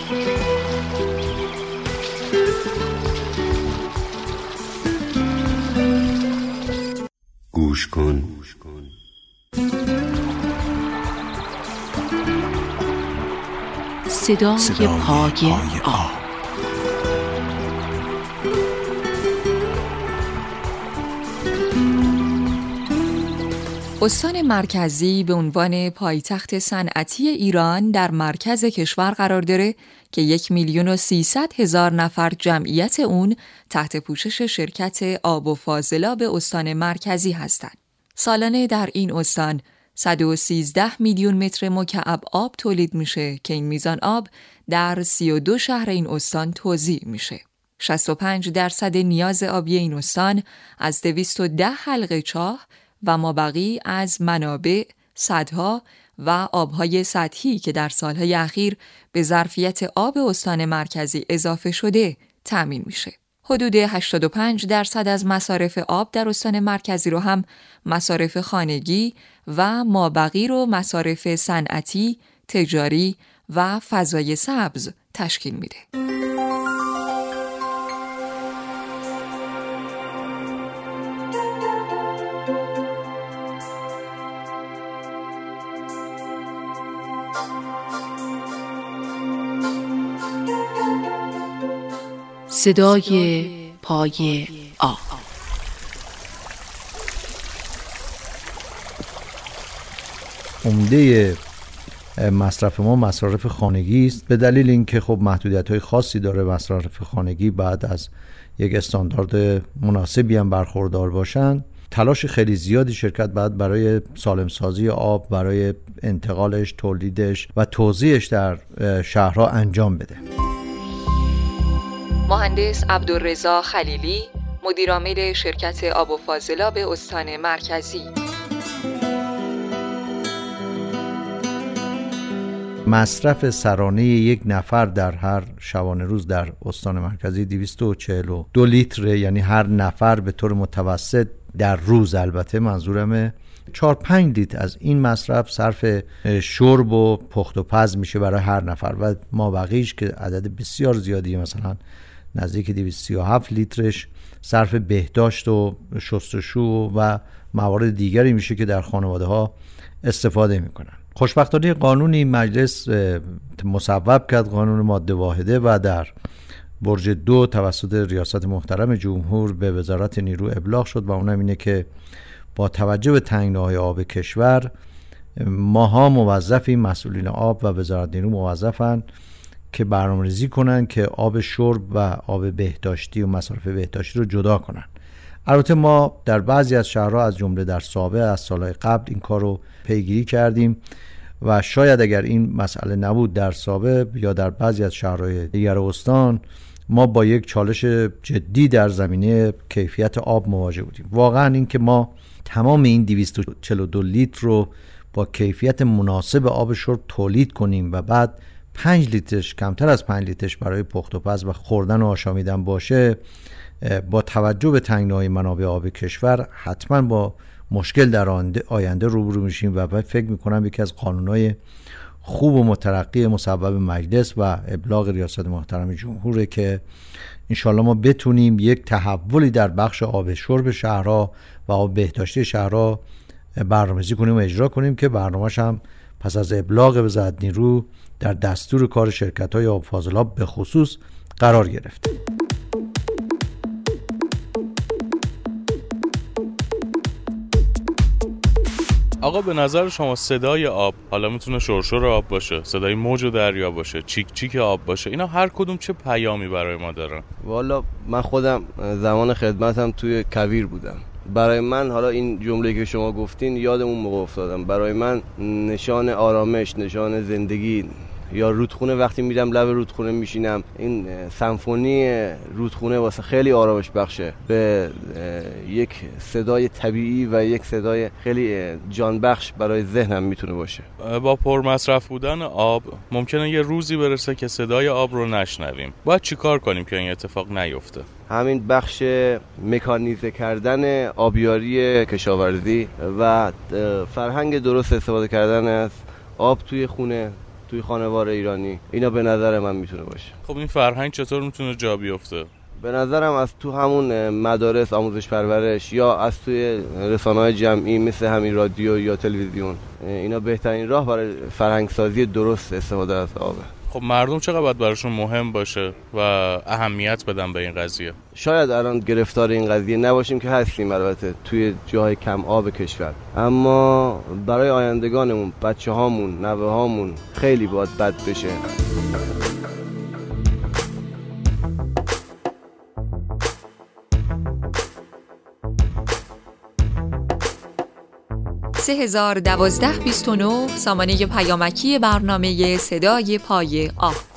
گوش کن. صدای پای آب. استان مرکزی به عنوان پایتخت صنعتی ایران در مرکز کشور قرار داره که 1,300,000 نفر جمعیت اون تحت پوشش شرکت آب و فاضلاب استان مرکزی هستند. سالانه در این استان 113 میلیون متر مکعب آب تولید میشه که این میزان آب در 32 شهر این استان توزیع میشه. 65% نیاز آبی این استان از 210 حلقه چاه و مابقی از منابع، سدها و آبهای سطحی که در سالهای اخیر به ظرفیت آب استان مرکزی اضافه شده تأمین میشه. حدود 85% از مصارف آب در استان مرکزی رو هم مصارف خانگی و مابقی رو مصارف صنعتی، تجاری و فضای سبز تشکیل میده. صدای پای آب. عمده مصرف ما مصارف خانگی است، به دلیل اینکه خب محدودیت‌های خاصی داره مصرف خانگی، بعد از یک استاندارد مناسبی هم برخوردار باشن. تلاش خیلی زیادی شرکت بعد برای سالمسازی آب، برای انتقالش، تولیدش و توزیعش در شهرها انجام بده. مهندس عبدالرضا خلیلی، مدیرعامل شرکت آب و فاضلاب استان مرکزی. مصرف سرانه یک نفر در هر شبانه روز در استان مرکزی 242 لیتر، یعنی هر نفر به طور متوسط در روز، البته منظورمه 4-5 لیتر از این مصرف صرف شرب و پخت و پز میشه برای هر نفر و ما بقیش که عدد بسیار زیادیه، مثلا نزدیک 237 لیترش صرف بهداشت و شستشو و موارد دیگری میشه که در خانواده ها استفاده میکنن. خوشبختانه قانونی مجلس مصوب کرد، قانون ماده واحده، و در برج 2 توسط ریاست محترم جمهور به وزارت نیرو ابلاغ شد و اونم اینه که با توجه به تنگناهای آب کشور ماها موظفیم، مسئولین آب و وزارت نیرو موظفن که برنامه‌ریزی کنن که آب شرب و آب بهداشتی و مصارف بهداشتی رو جدا کنن. البته ما در بعضی از شهرها از جمله در سابه از سالهای قبل این کار رو پیگیری کردیم و شاید اگر این مسئله نبود در سابه یا در بعضی از شهرهای دیگر استان، ما با یک چالش جدی در زمینه کیفیت آب مواجه بودیم. واقعا این که ما تمام این 242 لیتر رو با کیفیت مناسب آب شرب تولید کنیم و بعد 5 لیترش، کمتر از 5 لیترش برای پخت و پز و خوردن و آشامیدن باشه، با توجه به تنگناهای منابع آب کشور حتما با مشکل در آینده روبرو میشیم و فکر میکنم یکی از قانونهای خوب و مترقی مصوب مجلس و ابلاغ ریاست محترم جمهوره که انشالله ما بتونیم یک تحولی در بخش آب شرب شهرها و آب بهداشتی شهرها برنامه‌ریزی کنیم و اجرا کنیم که برنامه‌اش هم پس از ابلاغ وزارت نیرو در دستور کار شرکت‌های آب فاضلاب به خصوص قرار گرفته. آقا به نظر شما صدای آب، حالا میتونه شرشر آب باشه، صدای موج دریا باشه، چیک چیک آب باشه، اینا هر کدوم چه پیامی برای ما دارن؟ والا من خودم زمان خدمتم توی کویر بودم. برای من حالا این جمله که شما گفتین یادمون موقع افتادم. برای من نشان آرامش، نشان زندگی. یا رودخونه، وقتی میرم لب رودخونه میشینم، این سمفونی رودخونه واسه خیلی آرامش بخشه، به یک صدای طبیعی و یک صدای خیلی جان بخش برای ذهنم میتونه باشه. با پرمصرف بودن آب ممکنه یه روزی برسه که صدای آب رو نشنویم. باید چیکار کنیم که این اتفاق نیفته؟ همین بخش مکانیزه کردن آبیاری کشاورزی و فرهنگ درست استفاده کردن از آب توی خونه، توی خانوار ایرانی. اینا به نظر من میتونه باشه. خب این فرهنگ چطور میتونه جا بیفته؟ به نظرم از تو همون مدارس آموزش پرورش یا از توی رسانه‌های جمعی مثل همین رادیو یا تلویزیون، اینا بهترین راه برای فرهنگ سازی درست استفاده از آبه. خب مردم چقدر باید براشون مهم باشه و اهمیت بدن به این قضیه؟ شاید الان گرفتار این قضیه نباشیم که هستیم البته توی جاهای کم آب کشور، اما برای آیندگانمون، بچه هامون، نوه هامون خیلی باید بد بشه. 3012-29 سامانه پیامکی برنامه صدای پای آب.